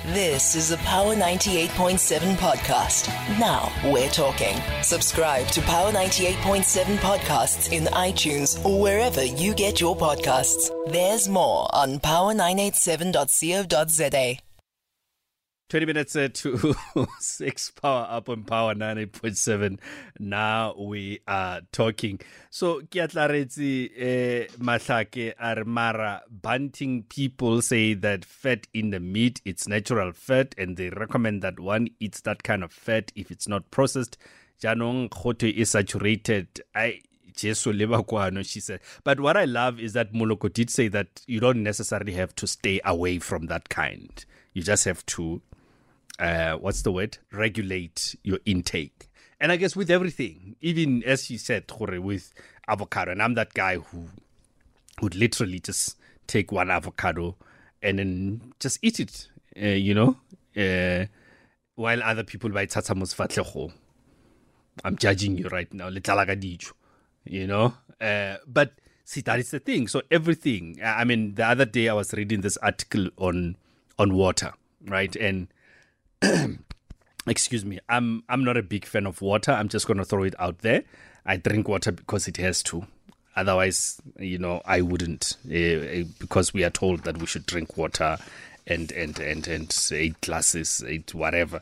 This is a Power 98.7 podcast. Now we're talking. Subscribe to Power 98.7 podcasts in iTunes or wherever you get your podcasts. There's more on power987.co.za. 20 minutes to 6, Power Up on Power 98.7. Now we are talking. So, Kiatlaretsi Mahlake Armara, bunting people say that fat in the meat, it's natural fat, and they recommend that one eats that kind of fat if it's not processed. Janong Khote is saturated. She said. But what I love is that Moloko did say that you don't necessarily have to stay away from that kind. You just have to regulate your intake. And I guess with everything, even as she said, with avocado, and I'm that guy who would literally just take one avocado and then just eat it, while other people buy tsatsamos fatleho. I'm judging you right now. But see, that is the thing. So everything, I mean, the other day I was reading this article on water, right? And excuse me, I'm not a big fan of water. I'm just going to throw it out there. I drink water because it has to. Otherwise, I wouldn't, because we are told that we should drink water and 8 glasses, 8 whatever.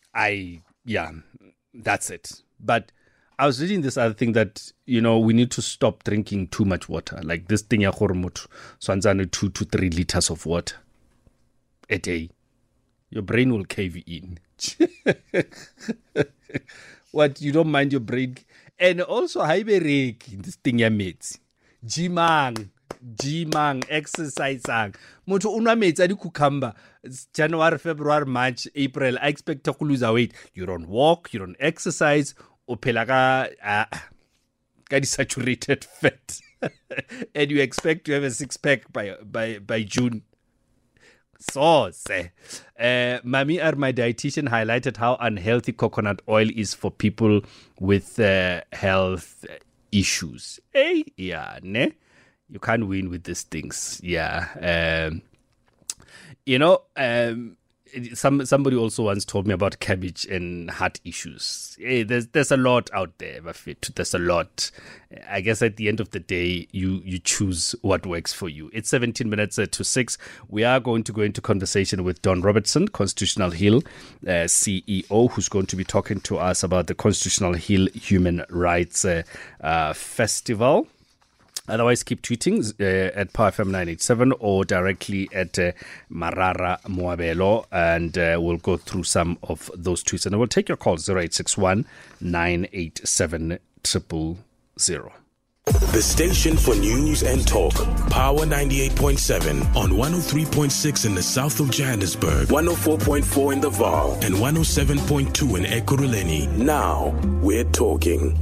That's it. But I was reading this other thing that, we need to stop drinking too much water. Like this thing, 2 to 3 liters of water a day. Your brain will cave in. What, you don't mind your brain? And also, this thing ya mates. Jimang, exercising. Moto unwa mates adi cucumber. January, February, March, April. I expect to lose weight. You don't walk, you don't exercise. Opelaga saturated fat. And you expect to have a 6-pack by June. So, Mami my dietitian highlighted how unhealthy coconut oil is for people with health issues. You can't win with these things. Somebody also once told me about cabbage and heart issues. There's a lot out there, Bafit. There's a lot. I guess at the end of the day, you choose what works for you. It's 17 minutes to 6. We are going to go into conversation with Don Robertson, Constitutional Hill CEO, who's going to be talking to us about the Constitutional Hill Human Rights Festival. Otherwise, keep tweeting at PowerFM987 or directly at Marara Moabelo, and we'll go through some of those tweets. And I will take your call, 0861 987 000. The station for news and talk. Power 98.7 on 103.6 in the south of Johannesburg, 104.4 in the Vaal, and 107.2 in Ekurhuleni. Now we're talking.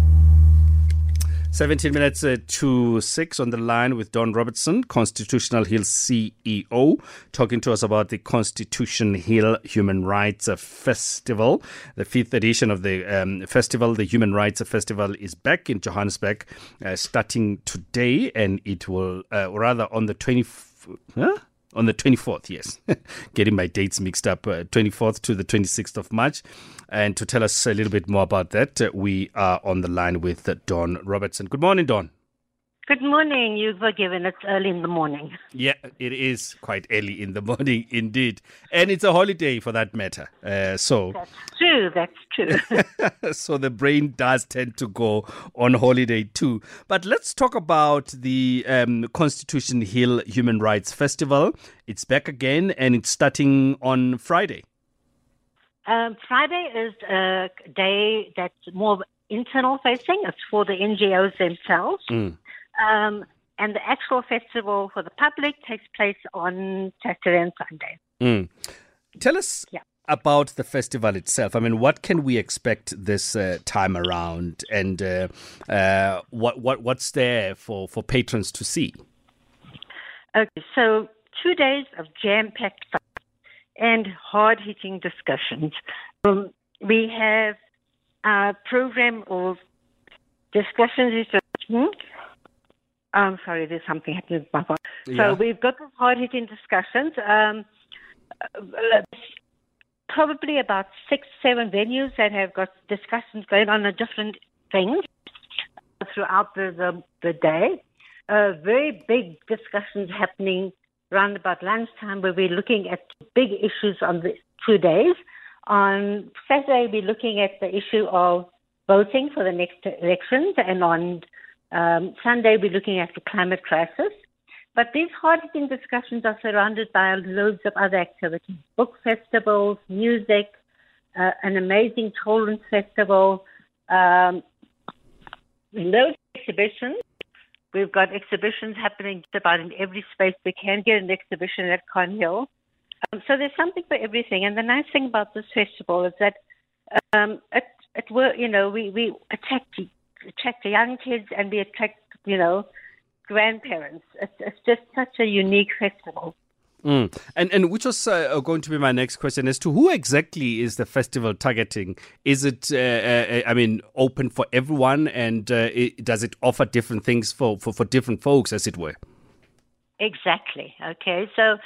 17 minutes to 6 on the line with Don Robertson, Constitutional Hill CEO, talking to us about the Constitution Hill Human Rights Festival. The 5th edition of the festival, the Human Rights Festival, is back in Johannesburg starting today, and it will, rather on the 24th, yes. Getting my dates mixed up, 24th to the 26th of March. And to tell us a little bit more about that, we are on the line with Don Robertson. Good morning, Don. Good morning. You were given it's early in the morning. Yeah, it is quite early in the morning indeed. And it's a holiday for that matter. That's true. So the brain does tend to go on holiday too. But let's talk about the Constitution Hill Human Rights Festival. It's back again and it's starting on Friday. Friday is a day that's more internal facing. It's for the NGOs themselves. And the actual festival for the public takes place on Saturday and Sunday. Tell us about the festival itself. I mean, what can we expect this time around, and what's there for patrons to see? Okay, so 2 days of jam-packed fun and hard-hitting discussions. We have a program of discussions. I'm sorry, there's something happening with my phone. So we've got the hard-hitting discussions. Probably about 6-7 venues that have got discussions going on different things throughout the day. Very big discussions happening around about lunchtime, where we're looking at big issues on the 2 days. On Saturday, we're looking at the issue of voting for the next elections, and on Sunday, we're looking at the climate crisis. But these hard-hitting discussions are surrounded by loads of other activities: book festivals, music, an amazing children's festival, loads of exhibitions. We've got exhibitions happening just about in every space. We can get an exhibition at Cornhill. So there's something for everything. And the nice thing about this festival is that we attract the young kids, and we attract, grandparents. It's just such a unique festival. And which was going to be my next question as to who exactly is the festival targeting? Is it, open for everyone, and does it offer different things for different folks, as it were? Exactly. Okay. So,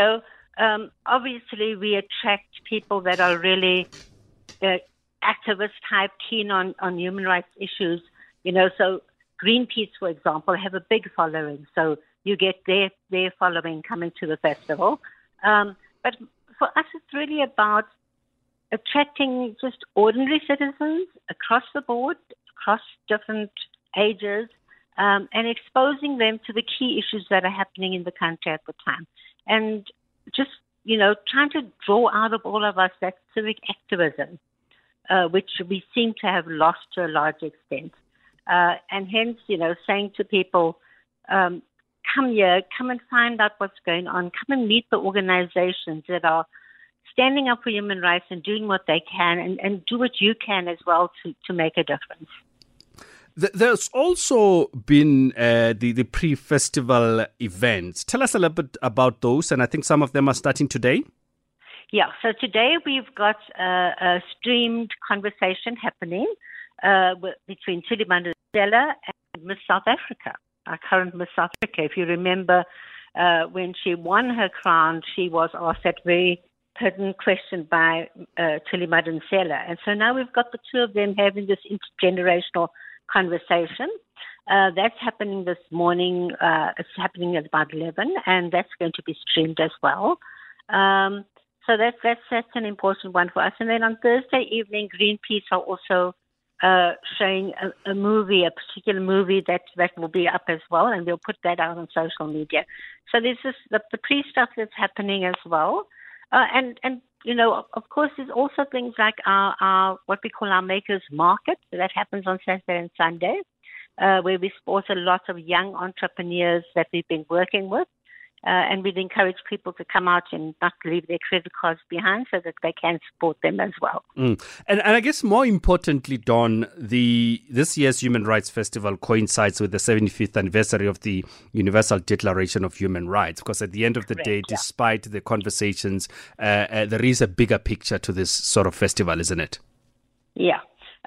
obviously we attract people that are really activist type, keen on human rights issues. So Greenpeace, for example, have a big following. So you get their following coming to the festival. But for us, it's really about attracting just ordinary citizens across the board, across different ages, and exposing them to the key issues that are happening in the country at the time. And just, trying to draw out of all of us that civic activism, which we seem to have lost to a large extent. And hence, saying to people, come here, come and find out what's going on, come and meet the organizations that are standing up for human rights and doing what they can, and do what you can as well to make a difference. There's also been the pre-festival events. Tell us a little bit about those, and I think some of them are starting today. Yeah, so today we've got a streamed conversation happening between Thulimanda Nsela and Miss South Africa, our current Miss South Africa. If you remember, when she won her crown, she was asked that very pertinent question by Thulimanda Nsela. And so now we've got the two of them having this intergenerational conversation. That's happening this morning. It's happening at about 11, and that's going to be streamed as well. So that's an important one for us. And then on Thursday evening, Greenpeace are also showing a movie, a particular movie that will be up as well, and we'll put that out on social media. So this is the pre-stuff that's happening as well. And of course, there's also things like our what we call our Makers Market. So that happens on Saturday and Sunday, where we support a lot of young entrepreneurs that we've been working with. And we'd encourage people to come out and not leave their credit cards behind so that they can support them as well. And I guess more importantly, Dawn, this year's Human Rights Festival coincides with the 75th anniversary of the Universal Declaration of Human Rights, because at the end of the day, despite the conversations, there is a bigger picture to this sort of festival, isn't it? Yeah.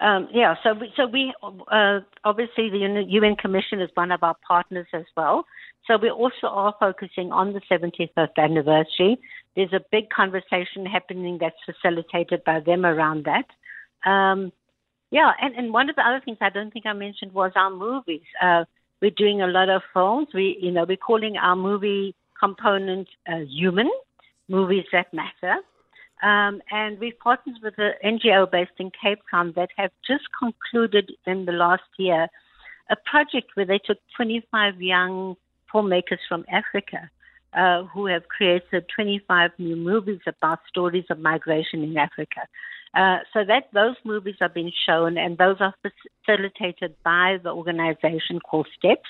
So we obviously the UN Commission is one of our partners as well. So we also are focusing on the 75th anniversary. There's a big conversation happening that's facilitated by them around that. And one of the other things I don't think I mentioned was our movies. We're doing a lot of films. We're calling our movie component human, movies that matter. And we've partnered with an NGO based in Cape Town that have just concluded in the last year a project where they took 25 young filmmakers from Africa who have created 25 new movies about stories of migration in Africa. So that those movies are being shown, and those are facilitated by the organization called STEPS.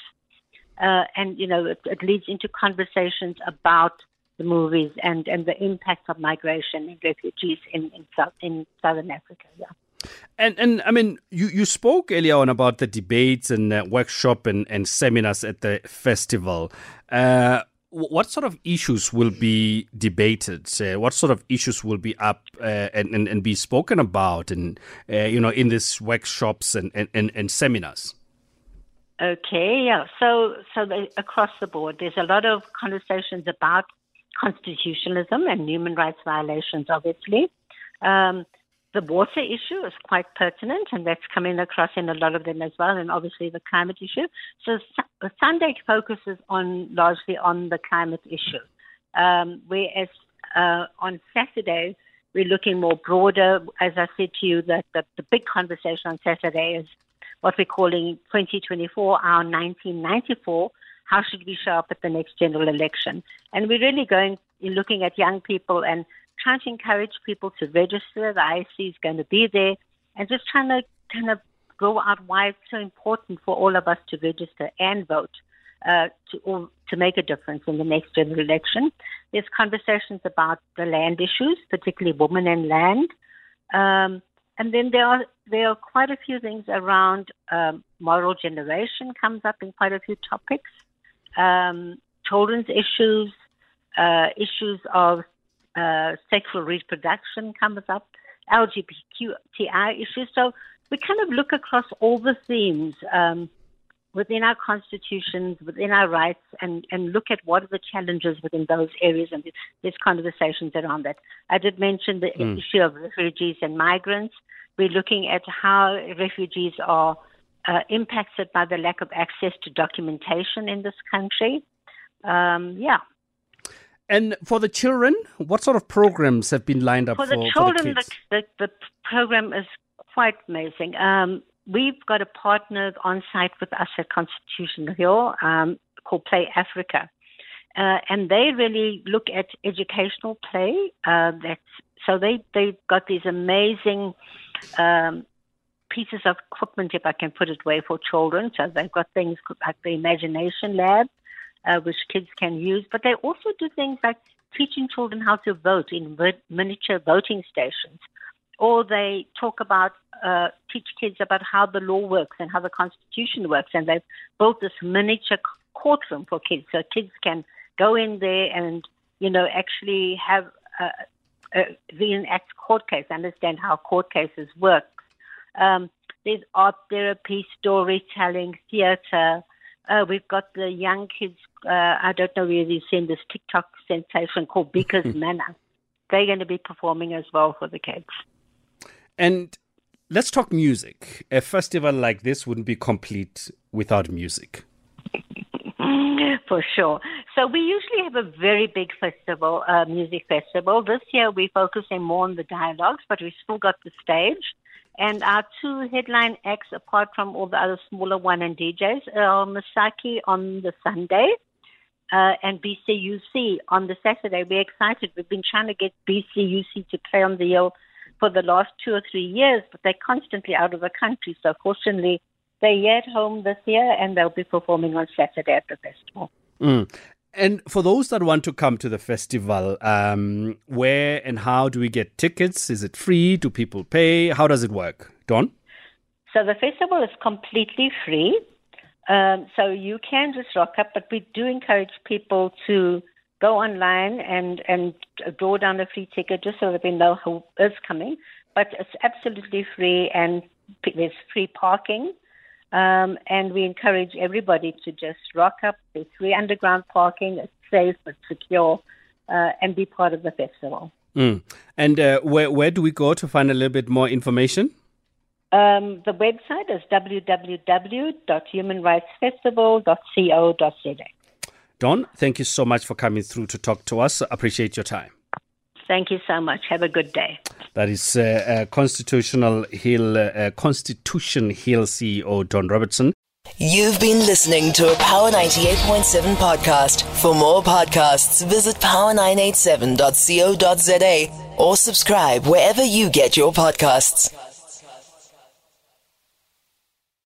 It leads into conversations about the movies and the impact of migration and refugees in Southern Africa. Yeah. And I mean, you spoke earlier on about the debates and workshop and seminars at the festival. What sort of issues will be debated? What sort of issues will be up and be spoken about in these workshops and seminars? Okay, yeah. So across the board, there's a lot of conversations about constitutionalism and human rights violations, obviously. The water issue is quite pertinent, and that's coming across in a lot of them as well, and obviously the climate issue. So Sunday focuses largely on the climate issue, whereas on Saturday we're looking more broader. As I said to you, that the big conversation on Saturday is what we're calling 2024, our 1994. How should we show up at the next general election? And we're really looking at young people and trying to encourage people to register. The IEC is going to be there, and just trying to kind of go out why it's so important for all of us to register and vote to make a difference in the next general election. There's conversations about the land issues, particularly women and land. And then there are quite a few things around moral generation comes up in quite a few topics. Children's issues, issues of sexual reproduction comes up, LGBTQI issues. So we kind of look across all the themes within our constitutions, within our rights, and look at what are the challenges within those areas, and there's conversations around that. I did mention the issue of refugees and migrants. We're looking at how refugees are impacted by the lack of access to documentation in this country. And for the children, what sort of programs have been lined up for the children? The program is quite amazing. We've got a partner on site with us at Constitution Hill called Play Africa. And they really look at educational play. So they've got these amazing pieces of equipment, if I can put it way, for children. So they've got things like the Imagination Lab, which kids can use. But they also do things like teaching children how to vote in miniature voting stations. Or they talk about, teach kids about how the law works and how the Constitution works. And they've built this miniature courtroom for kids. So kids can go in there and, actually have reenact court case, understand how court cases work. There's art therapy, storytelling, theater. We've got the young kids, I don't know whether you've seen this TikTok sensation called Beaker's Manor. They're going to be performing as well for the kids. And let's talk music. A festival like this wouldn't be complete without music. For sure. So we usually have a very big festival, music festival. This year we're focusing more on the dialogues, but we've still got the stage. And our two headline acts, apart from all the other smaller one and DJs, are Masaki on the Sunday and BCUC on the Saturday. We're excited. We've been trying to get BCUC to play on the Hill for the last 2 or 3 years, but they're constantly out of the country. So fortunately, they're here at home this year, and they'll be performing on Saturday at the festival. And for those that want to come to the festival, where and how do we get tickets? Is it free? Do people pay? How does it work? Dawn? So the festival is completely free. So you can just rock up, but we do encourage people to go online and draw down a free ticket just so that we know who is coming. But it's absolutely free, and there's free parking. And we encourage everybody to just rock up. There's free underground parking. It's safe, it's secure, and be part of the festival. And where do we go to find a little bit more information? The website is www.humanrightsfestival.co.za. Dawn, thank you so much for coming through to talk to us. Appreciate your time. Thank you so much. Have a good day. That is Constitution Hill CEO Dawn Robertson. You've been listening to a Power 98.7 podcast. For more podcasts, visit power987.co.za or subscribe wherever you get your podcasts.